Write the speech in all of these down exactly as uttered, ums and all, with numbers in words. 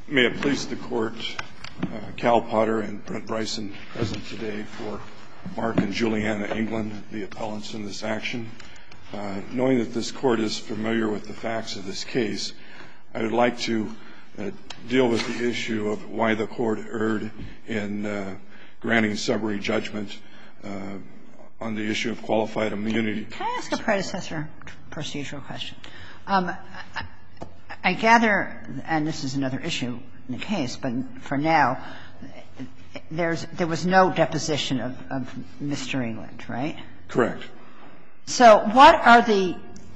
May it please the Court, uh, Cal Potter and Brent Bryson present today for Mark and Juliana England, the appellants in this action. Uh, knowing that this Court is familiar with the facts of this case, I would like to uh, deal with the issue of why the Court erred in uh, granting summary judgment uh, on the issue of qualified immunity. Can I ask a predecessor procedural question? Um, I, I gather, and this is another issue in the case, but for now, there's there was no deposition of, of Mister England, right? Correct. So what are the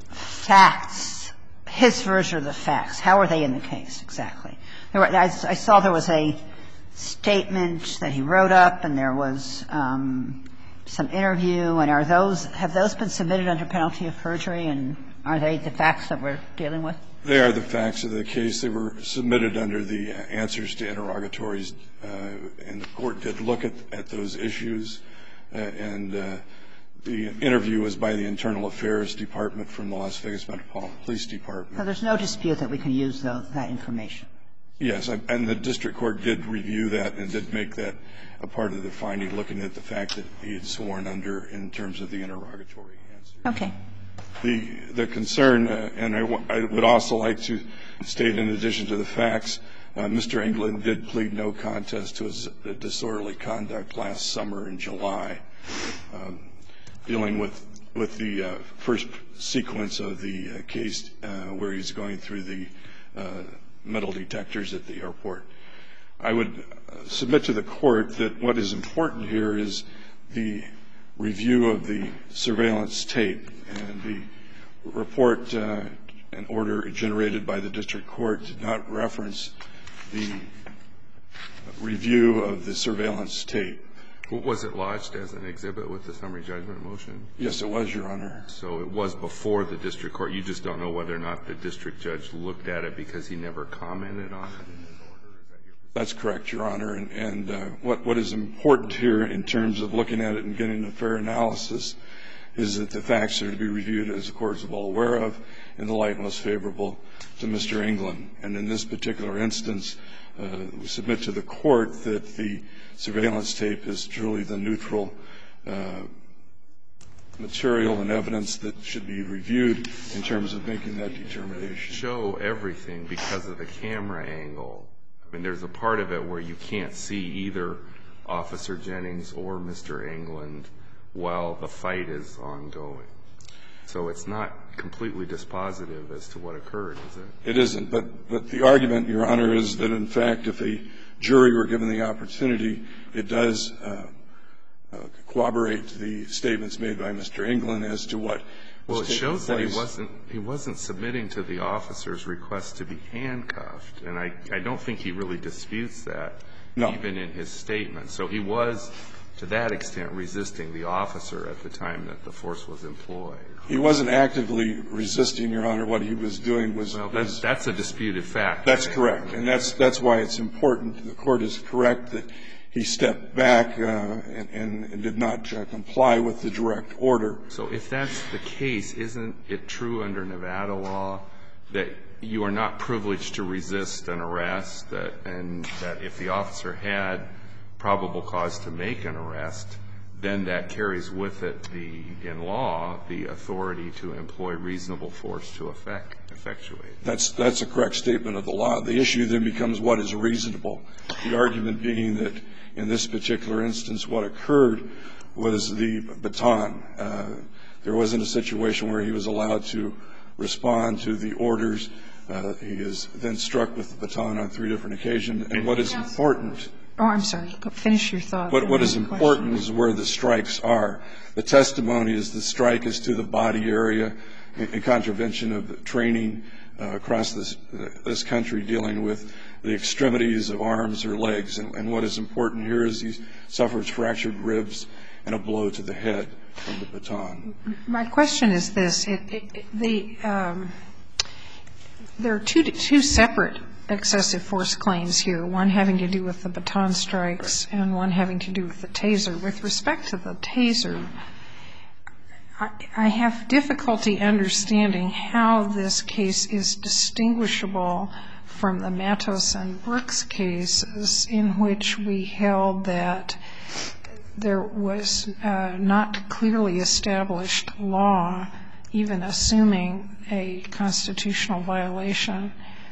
facts, his version of the facts? How are they in the case exactly? There were, I, I saw there was a statement that he wrote up, and there was um, some interview, and are those have those been submitted under penalty of perjury, and are they the facts that we're dealing with? They are the facts of the case. They were submitted under the answers to interrogatories, uh, and the Court did look at, at those issues, uh, and uh, the interview was by the Internal Affairs Department from the Las Vegas Metropolitan Police Department. So there's no dispute that we can use those, that information? Yes, and the district court did review that and did make that a part of the finding, looking at the fact that he had sworn under in terms of the interrogatory answer. Okay. The, the concern, uh, and I, w- I would also like to state in addition to the facts, uh, Mister England did plead no contest to his uh, disorderly conduct last summer in July, um, dealing with, with the uh, first sequence of the uh, case uh, where he's going through the uh, metal detectors at the airport. I would uh, submit to the Court that what is important here is the review of the surveillance tape, and the report uh, and order generated by the district court did not reference the review of the surveillance tape. Was it lodged as an exhibit with the summary judgment motion? Yes, it was, Your Honor. So it was before the district court. You just don't know whether or not the district judge looked at it because he never commented on it in his order? Is that your position? That's correct, Your Honor. And, and uh, what, what is important here in terms of looking at it and getting a fair analysis is that the facts are to be reviewed, as the Court is well aware of, in the light most favorable to Mister England. And in this particular instance, uh, we submit to the Court that the surveillance tape is truly the neutral uh, material and evidence that should be reviewed in terms of making that determination. Show everything because of the camera angle. I mean, there's a part of it where you can't see either Officer Jennings or Mister England while the fight is ongoing. So it's not completely dispositive as to what occurred, is it? It isn't. But, but the argument, Your Honor, is that, in fact, if a jury were given the opportunity, it does uh, uh, corroborate the statements made by Mister England as to what was Well, it shows that he place. wasn't, he wasn't submitting to the officer's request to be handcuffed. And I, I don't think he really disputes that, no. even in his statement. So he was, to that extent, resisting the officer at the time that the force was employed. He wasn't actively resisting, Your Honor. What he was doing was... Well, that's, that's a disputed fact. That's correct. And that's, that's why it's important. The Court is correct that he stepped back uh, and, and, and did not uh, comply with the direct order. So if that's the case, isn't it true under Nevada law that you are not privileged to resist an arrest, that, and that if the officer had probable cause to make an arrest, then that carries with it the, in law, the authority to employ reasonable force to effect, effectuate? That's, that's a correct statement of the law. The issue then becomes what is reasonable. The argument being that in this particular instance what occurred was the baton. Uh, there wasn't a situation where he was allowed to respond to the orders. Uh, he is then struck with the baton on three different occasions. And what is important... Oh, I'm sorry. Finish your thought. What, what is important is where the strikes are. The testimony is the strike is to the body area in, in contravention of training uh, across this, uh, this country dealing with the extremities of arms or legs. And, and what is important here is he suffers fractured ribs and a blow to the head from the baton. My question is this. It, it, it, the, um, there are two, two separate excessive force claims here, one having to do with the baton strikes and one having to do with the taser. With respect to the taser, I, I have difficulty understanding how this case is distinguishable from the Matos and Brooks cases in which we held that there was uh, not clearly established law, even assuming a constitutional violation.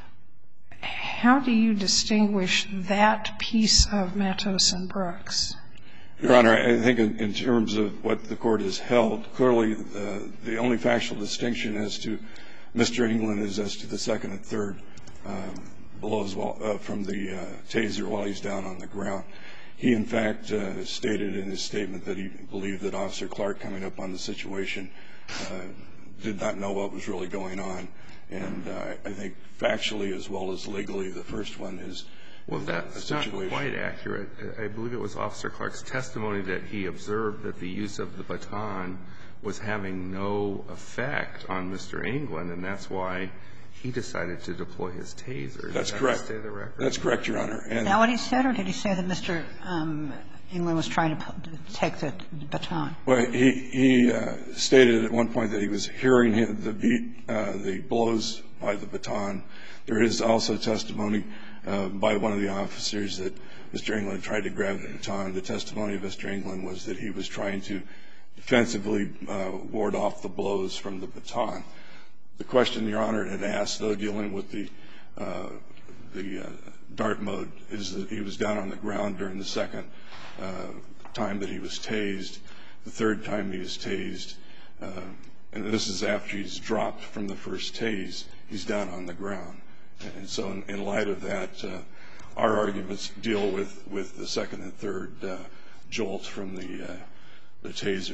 How do you distinguish that piece of Matos and Brooks? Your Honor, I think in, in terms of what the Court has held, clearly the, the only factual distinction as to Mister England is as to the second and third um, blows while, uh, from the uh, taser while he's down on the ground. He, in fact, uh, stated in his statement that he believed that Officer Clark, coming up on the situation, uh, did not know what was really going on. And uh, I think factually as well as legally, the first one is Well, that's not quite accurate. I believe it was Officer Clark's testimony that he observed that the use of the baton was having no effect on Mister England, and that's why he decided to deploy his taser. That's Does correct. That the record? That's correct, Your Honor. And is that what he said, or did he say that Mister Um, England was trying to take the baton? Well, he, he uh, stated at one point that he was hearing the beat, uh, the blows by the baton. There is also testimony uh, by one of the officers that Mister England tried to grab the baton. The testimony of Mister England was that he was trying to defensively uh, ward off the blows from the baton. The question Your Honor had asked, though, dealing with the uh, the uh, dart mode, is that he was down on the ground during the second uh, time that he was tased. The third time he was tased, uh, and this is after he's dropped from the first tase, he's down on the ground. And so in, in light of that, uh, our arguments deal with, with the second and third uh, jolts from the, uh, the taser.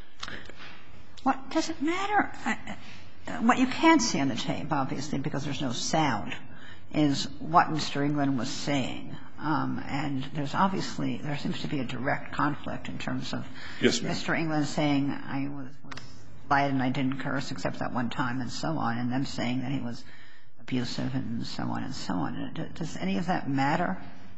What does it matter? Uh, what you can't see on the tape, obviously, because there's no sound, is what Mister England was saying. Um, and there's obviously, there seems to be a direct conflict in terms of yes, Mister England saying, I was, was light and I didn't curse except that one time and so on, and them saying that he was abusive and so on and so on. Does any of that matter?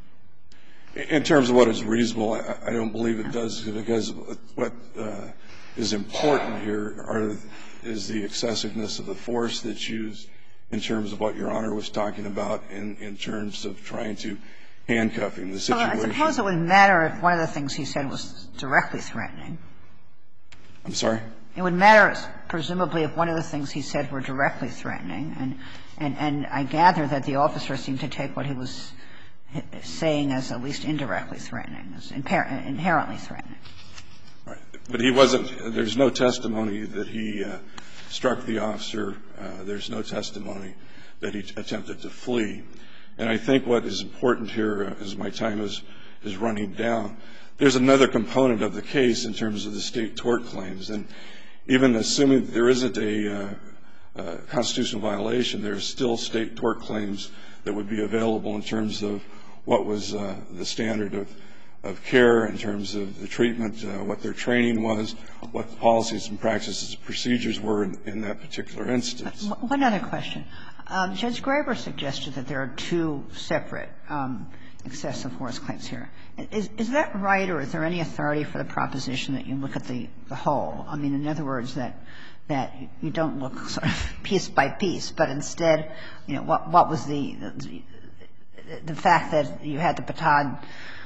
In terms of what is reasonable, I, I don't believe it does, because what uh, is important here are, is the excessiveness of the force that's used in terms of what Your Honor was talking about in, in terms of trying to handcuff him, the situation. Well, I suppose it would matter if one of the things he said was directly threatening. I'm sorry? It would matter, presumably, if one of the things he said were directly threatening. And, and, and I gather that the officer seemed to take what he was saying as at least indirectly threatening, as inherently threatening. Right. But he wasn't – there's no testimony that he uh, struck the officer. Uh, there's no testimony that he attempted to flee. And I think what is important here, uh, as my time is, is running down, there's another component of the case in terms of the state tort claims. And even assuming that there isn't a uh, uh, constitutional violation, there's still state tort claims that would be available in terms of what was uh, the standard of, of care, in terms of the treatment, uh, what their training was, what the policies and practices and procedures were in, in that particular instance. One other question. Um, Judge Graber suggested that there are two separate um, excessive force claims here. Is, is that right, or is there any authority for the proposition that you look at the, the whole? I mean, in other words, that that you don't look sort of piece by piece, but instead, you know, what, what was the, the the fact that you had the baton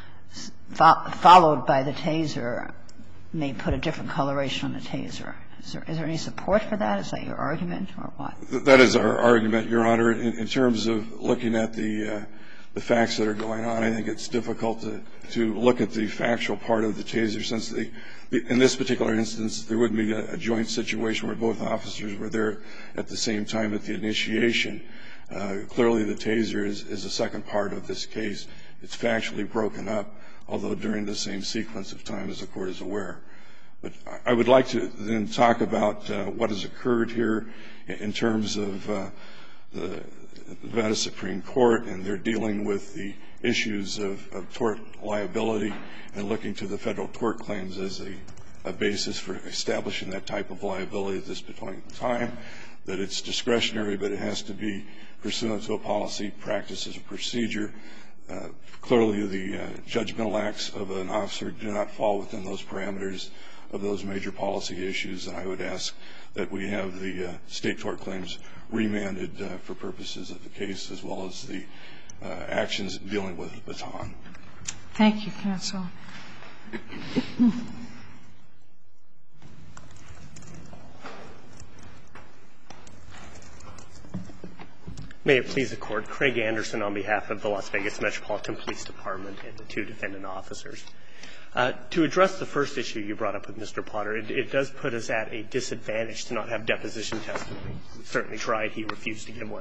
fo- followed by the taser may put a different coloration on the taser. Is there, is there any support for that? Is that your argument, or what? That is our argument, Your Honor. In, in terms of looking at the uh, the facts that are going on, I think it's difficult to, to look at the factual part of the taser, since the, the in this particular instance there would be a, a joint situation where both officers were there at the same time at the initiation. Uh, clearly, the taser is, is a second part of this case. It's factually broken up, although during the same sequence of time, as the Court is aware. But I would like to then talk about uh, what has occurred here in terms of uh, the Nevada Supreme Court, and they're dealing with the issues of, of tort liability and looking to the federal tort claims as a, a basis for establishing that type of liability at this point in time, that it's discretionary, but it has to be pursuant to a policy, practices, or procedure. Uh, clearly, the uh, judgmental acts of an officer do not fall within those parameters of those major policy issues, and I would ask that we have the uh, state tort claims remanded uh, for purposes of the case, as well as the uh, actions dealing with Baton. Thank you, counsel. May it please the Court. Craig Anderson on behalf of the Las Vegas Metropolitan Police Department and the two defendant officers. Uh, to address the first issue you brought up with Mister Potter, it, it does put us at a disadvantage to not have deposition testimony. We certainly tried. He refused to give one.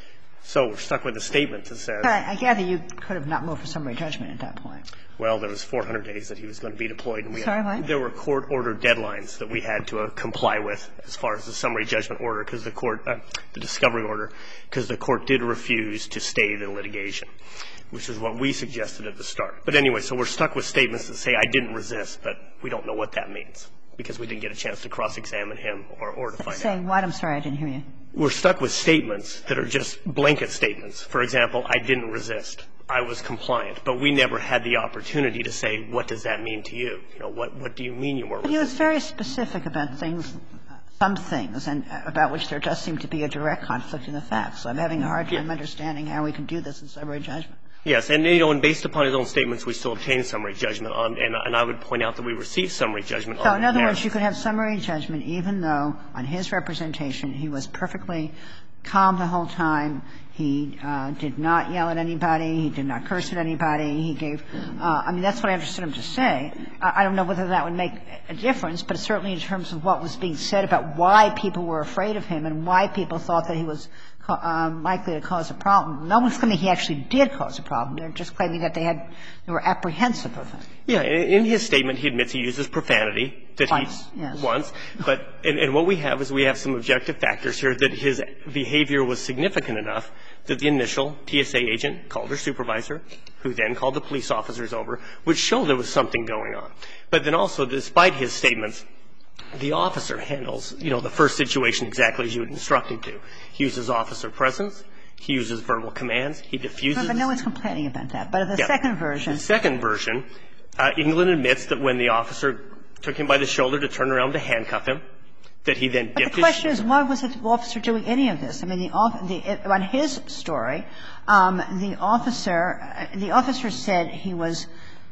So we're stuck with a statement that says — I gather you could have not moved for summary judgment at that point. Well, there was four hundred days that he was going to be deployed. And we Sorry, had, what? There were court-ordered deadlines that we had to uh, comply with as far as the summary judgment order, because the court uh, — the discovery order, because the court did refuse to stay the litigation, which is what we suggested at the start. But anyway, so we're stuck with statements that say, I didn't resist, but we don't know what that means, because we didn't get a chance to cross-examine him or, or to find out. Saying what? I'm sorry, I didn't hear you. We're stuck with statements that are just blanket statements. For example, I didn't resist. I was compliant. But we never had the opportunity to say, what does that mean to you? You know, what, what do you mean you were But resisting? he was very specific about things, some things, and about which there does seem to be a direct conflict in the facts. So I'm having a hard time Yeah. understanding how we can do this in summary judgment. Yes, and, you know, and based upon his own statements, we still obtained summary judgment on, and, and I would point out that we received summary judgment So on in the other merits. words, you could have summary judgment even though on his representation he was perfectly calm the whole time. He uh, did not yell at anybody. He did not curse at anybody. He gave uh, – I mean, that's what I understood him to say. I don't know whether that would make a difference, but certainly in terms of what was being said about why people were afraid of him and why people thought that he was um, likely to cause a problem. No one's claiming he actually did cause a problem. They're just claiming that they had – they were apprehensive of him. Yeah, in his statement, he admits he uses profanity. That Once, he, yes. Once. But, and, and what we have is we have some objective factors here that his behavior was significant enough that the initial T S A agent called her supervisor, who then called the police officers over, would show there was something going on. But then also, despite his statements, the officer handles, you know, the first situation exactly as you would instruct him to. He uses officer presence. He uses verbal commands. He diffuses. But no one's complaining about that. But in the Yeah. second version – The second version, uh, England admits that when the officer took him by the shoulder to turn around to handcuff him, that he then But dipped the his question is, why was the officer doing any of this? I mean, the, the on his story, um, the officer, the officer said he was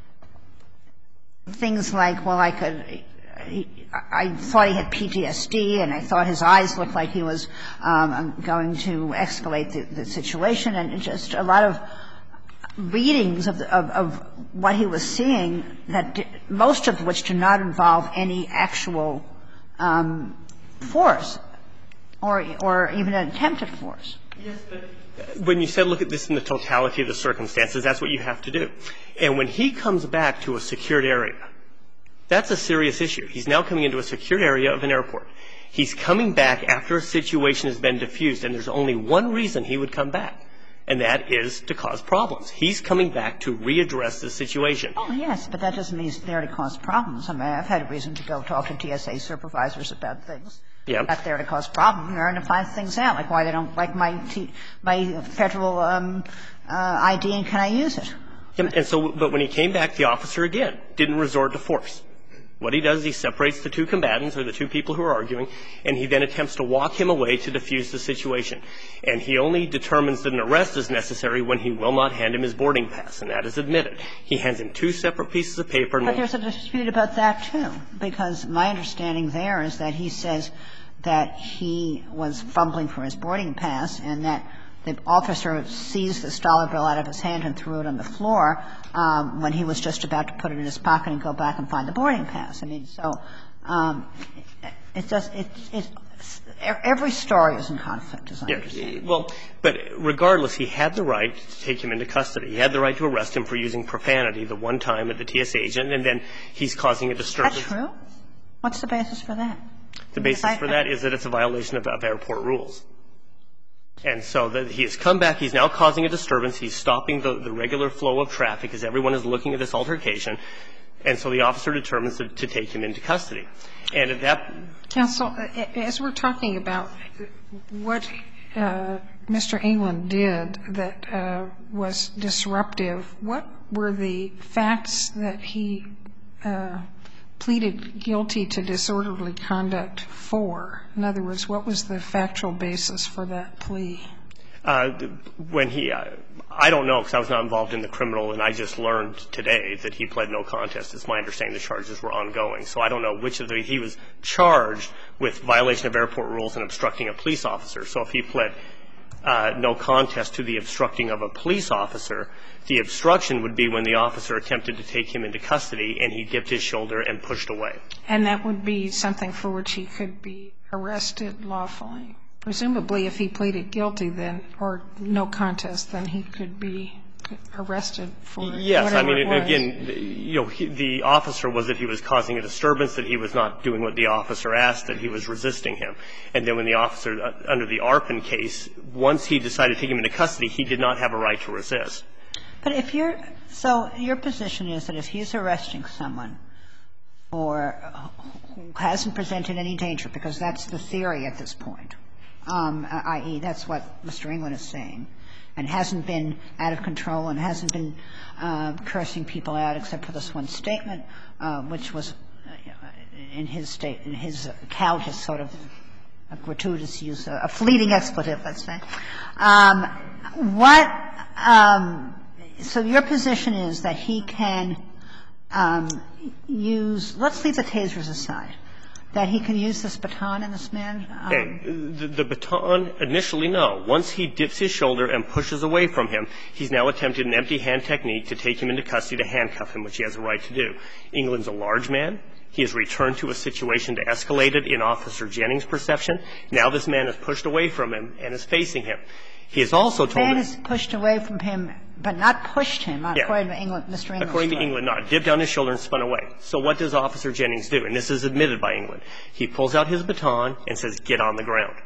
things like, well, I could, he, I thought he had P T S D, and I thought his eyes looked like he was um, going to escalate the, the situation, and just a lot of readings of, the, of, of what he was seeing, that did, most of which do not involve any actual um, force or or even an attempted force. Yes, but when you said look at this in the totality of the circumstances, that's what you have to do. And when he comes back to a secured area, that's a serious issue. He's now coming into a secured area of an airport. He's coming back after a situation has been diffused, and there's only one reason he would come back, and that is to cause problems. He's coming back to readdress the situation. Oh, yes, but that doesn't mean he's there to cause problems. I mean, I've had a reason to go talk to T S A supervisors about things. Yeah. Not there to cause problems. They're there to find things out, like why they don't like my T, my federal um, uh, I D, and can I use it? Yeah, and so, but when he came back, the officer again didn't resort to force. What he does is he separates the two combatants, or the two people who are arguing, and he then attempts to walk him away to diffuse the situation. And he only determines that an arrest is necessary when he will not hand him his boarding pass, and that is admitted. He hands him two separate pieces of paper. But there's a dispute about that, too, because my understanding there is that he says that he was fumbling for his boarding pass and that the officer seized the dollar bill out of his hand and threw it on the floor um, when he was just about to put it in his pocket and go back and find the boarding pass. I mean, so um, it does it, it every story is in conflict, as I Yeah, understand. well, but regardless, he had the right to take him into custody. He had the right to arrest him for using profanity the one time at the T S A agent, and then he's causing a disturbance. That's true? What's the basis for that? The basis for that is that it's a violation of, of airport rules. And so that he has come back. He's now causing a disturbance. He's stopping the, the regular flow of traffic as everyone is looking at this altercation. And so the officer determines to, to take him into custody. And at that – Counsel, as we're talking about what uh, Mister England did that uh, was disruptive, what were the facts that he uh, pleaded guilty to disorderly conduct for? In other words, what was the factual basis for that plea? Uh, when he, uh, I don't know because I was not involved in the criminal, and I just learned today that he pled no contest. It's my understanding the charges were ongoing. So I don't know which of the, he was charged with violation of airport rules and obstructing a police officer. So if he pled uh, no contest to the obstructing of a police officer, the obstruction would be when the officer attempted to take him into custody and he dipped his shoulder and pushed away. And that would be something for which he could be arrested lawfully? Presumably, if he pleaded guilty then, or no contest, then he could be arrested for yes, whatever I mean, it was. again, you know, he, the officer was that he was causing a disturbance, that he was not doing what the officer asked, that he was resisting him. And then when the officer, uh, under the Arpin case, once he decided to take him into custody, he did not have a right to resist. But if you're – so your position is that if he's arresting someone for who hasn't presented any danger, because that's the theory at this point, Um, that is, that's what Mister England is saying, and hasn't been out of control and hasn't been uh, cursing people out except for this one statement, uh, which was uh, in his state, in his account, his sort of a gratuitous use, a fleeting expletive, let's say. Um, what um, – so your position is that he can um, use – let's leave the tasers aside. That he can use this baton in this man? Um, okay. The, the baton, initially, no. Once he dips his shoulder and pushes away from him, he's now attempted an empty hand technique to take him into custody to handcuff him, which he has a right to do. England's a large man. He has returned to a situation to escalate it in Officer Jennings' perception. Now this man is pushed away from him and is facing him. He has also told man him. is pushed away from him, but not pushed him, Yeah. according to England, Mister England. According to England, not. Dipped down his shoulder and spun away. So what does Officer Jennings do? And this is admitted by England. He pulls out his baton and says, get on the ground.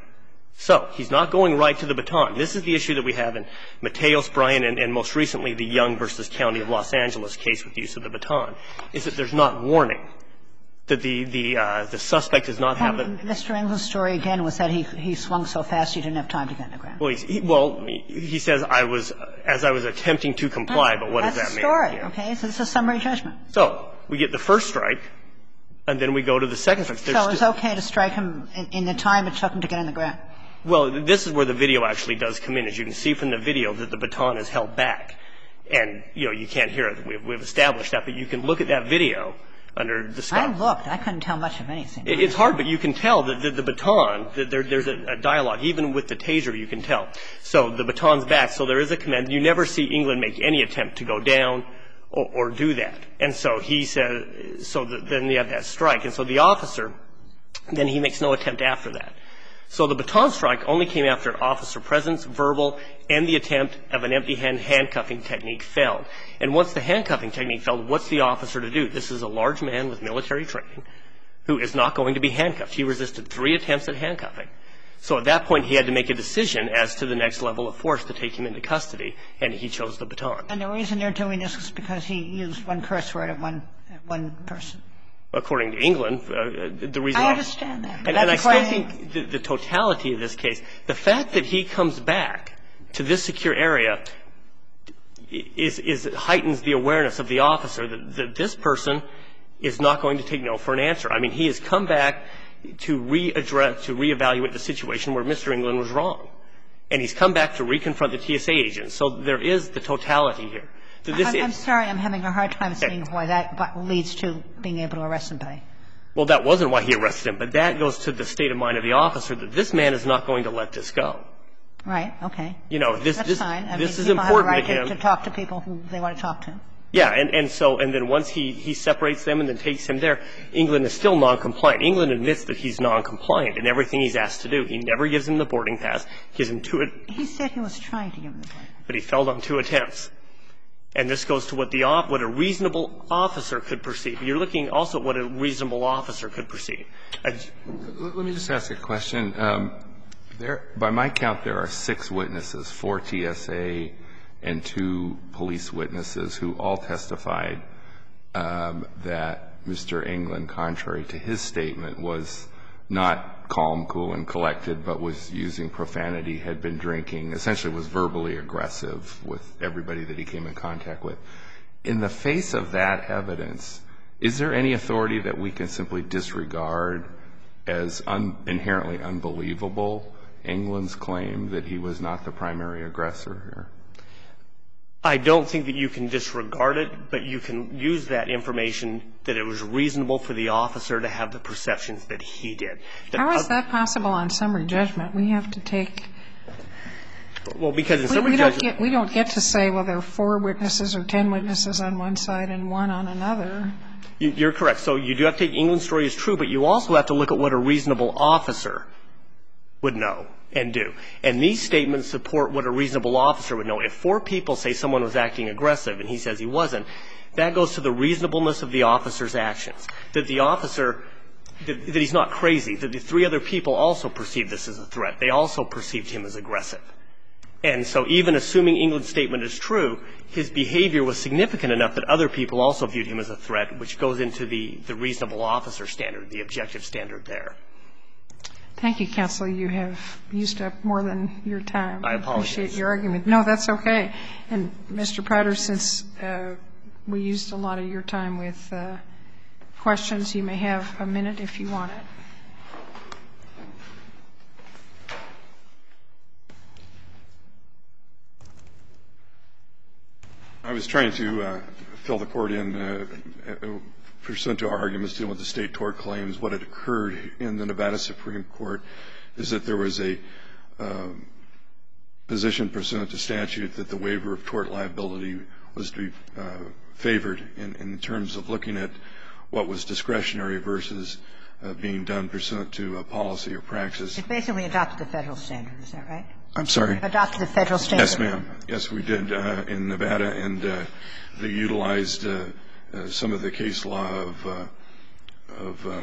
So he's not going right to the baton. This is the issue that we have in Mateos, Bryan, and, and most recently the Young versus County of Los Angeles case with the use of the baton, is that there's not warning. That the the uh, the suspect does not have um, a. Mister England's story again was that he he swung so fast he didn't have time to get on the ground. Well, he's, he, well, he says I was as I was attempting to comply, but what That's does that the mean? story, Yeah. okay? So it's a summary judgment. So we get the first strike, and then we go to the second strike. There's So it's sti- okay to strike him in, in the time it took him to get on the ground. Well, this is where the video actually does come in. As you can see from the video, that the baton is held back, and you know you can't hear it. We've, we've established that, but you can look at that video. Under the stop. I looked. I couldn't tell much of anything. It, it's hard, but you can tell that the, the baton, that there, there's a, a dialogue. Even with the taser, you can tell. So the baton's back, so there is a command. You never see England make any attempt to go down or, or do that. And so he said, so the, then you have that strike. And so the officer, then he makes no attempt after that. So the baton strike only came after officer presence, verbal, and the attempt of an empty hand handcuffing technique failed. And once the handcuffing technique failed, what's the officer to do? This is a large man with military training who is not going to be handcuffed. He resisted three attempts at handcuffing. So at that point, he had to make a decision as to the next level of force to take him into custody, and he chose the baton. And the reason they're doing this is because he used one curse word at one at one person. According to England, uh, the reason I understand that. And, and I still think the, the totality of this case, the fact that he comes back to this secure area is, is heightens the awareness of the officer that, that this person is not going to take no for an answer. I mean, he has come back to readdress, to reevaluate the situation where Mister England was wrong. And he's come back to reconfront the T S A agent. So there is the totality here. So this I'm, is, I'm sorry. I'm having a hard time seeing why that leads to being able to arrest somebody. Well, that wasn't why he arrested him, but that goes to the state of mind of the officer that this man is not going to let this go. Right. Okay. You know, this That's this, fine. I this mean, is important people have a right to him. To talk to people who they want to talk to. Yeah, and, and so, and then once he, he separates them and then takes him there, England is still non-compliant. England admits that he's non-compliant in everything he's asked to do. He never gives him the boarding pass, gives him two, He said he was trying to give him the boarding pass. but he failed on two attempts. And this goes to what the, what a reasonable officer could perceive. You're looking also at what a reasonable officer could perceive. I, Let me just ask a question. Um, there, by my count, there are six witnesses, four T S A and two police witnesses who all testified um, that Mister England, contrary to his statement, was not calm, cool, and collected, but was using profanity, had been drinking, essentially was verbally aggressive with everybody that he came in contact with. In the face of that evidence, Is there any authority that we can simply disregard as un- inherently unbelievable England's claim that he was not the primary aggressor here? I don't think that you can disregard it, but you can use that information that it was reasonable for the officer to have the perceptions that he did. That How is that possible on summary judgment? We have to take Well, because in we, summary we don't judgment get we don't get to say, well, there are four witnesses or ten witnesses on one side and one on another. you, you're correct. So you do have to take England's story as true, but you also have to look at what a reasonable officer would know and do. And these statements support what a reasonable officer would know. If four people say someone was acting aggressive and he says he wasn't, that goes to the reasonableness of the officer's actions. That the officer, that, that he's not crazy, that the three other people also perceived this as a threat. They also perceived him as aggressive. And so even assuming England's statement is true, his behavior was significant enough that other people also viewed him as a threat, which goes into the, the reasonable officer standard, the objective standard there. Thank you, counsel. You have used up more than your time. I apologize. appreciate your argument. No, that's okay. And, Mister Prater, since uh, we used a lot of your time with uh, questions, you may have a minute if you want it. I was trying to uh, fill the court in uh, pursuant to our arguments dealing with the state tort claims. What had occurred in the Nevada Supreme Court is that there was a um, position pursuant to statute that the waiver of tort liability was to be uh, favored in, in terms of looking at what was discretionary versus uh, being done pursuant to a policy or praxis. It basically adopted the federal standard. Is that right? I'm sorry? Adopted the federal standard. Yes, ma'am. Yes, we did uh, in Nevada, and uh, they utilized uh, uh, some of the case law of uh, of, uh,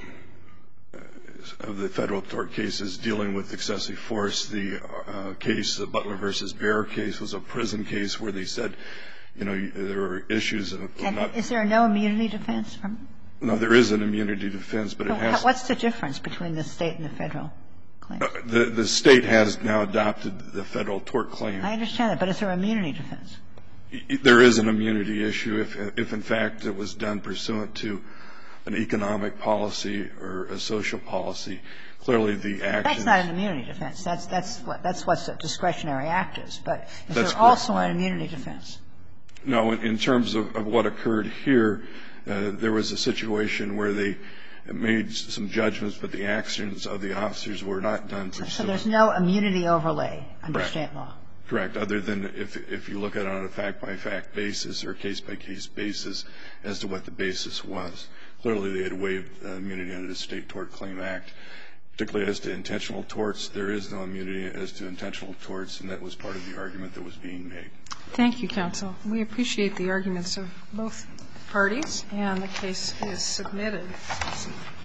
of the federal tort cases dealing with excessive force. The uh, case, the Butler versus Bear case, was a prison case where they said, you know, there were issues of And not. Is there no immunity defense? From? No, there is an immunity defense, but it has. What's the difference between the state and the federal claims? Uh, the the state has now adopted the federal tort claim. I understand that, but is there immunity defense? There is an immunity issue if, if in fact it was done pursuant to an economic policy or a social policy. Clearly, the actions. That's not an immunity defense. That's that's what that's what a discretionary act is. But is there correct. also an immunity defense? No, in, in terms of, of what occurred here, uh, there was a situation where they made some judgments, but the actions of the officers were not done pursuant. So there's no immunity overlay under Correct. state law. Correct, other than if if you look at it on a fact-by-fact basis or case-by-case basis as to what the basis was. Clearly, they had waived uh, immunity under the State Tort Claim Act, particularly as to intentional torts. There is no immunity as to intentional torts, and that was part of the argument that was being made. Thank you, counsel. We appreciate the arguments of both parties, and the case is submitted.